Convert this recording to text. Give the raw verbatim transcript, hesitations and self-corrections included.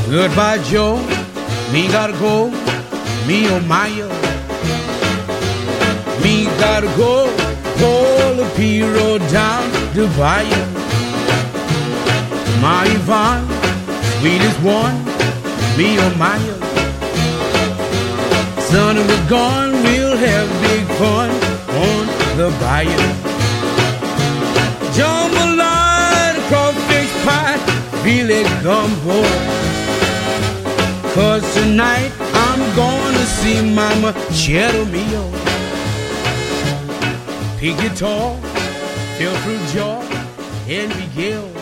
Goodbye, Joe. Me gotta go. Me oh my oh. Me gotta go. Pull the P road down to Bayou. My Yvonne, sweetest one. Me oh my oh. Son of a gun, we'll have big fun on the Bayou. Jambalaya, crawfish pie, feel it gumbo. Cause tonight I'm gonna see Mama Cheddar Mio. Pig guitar, feel through jaw, and Miguel.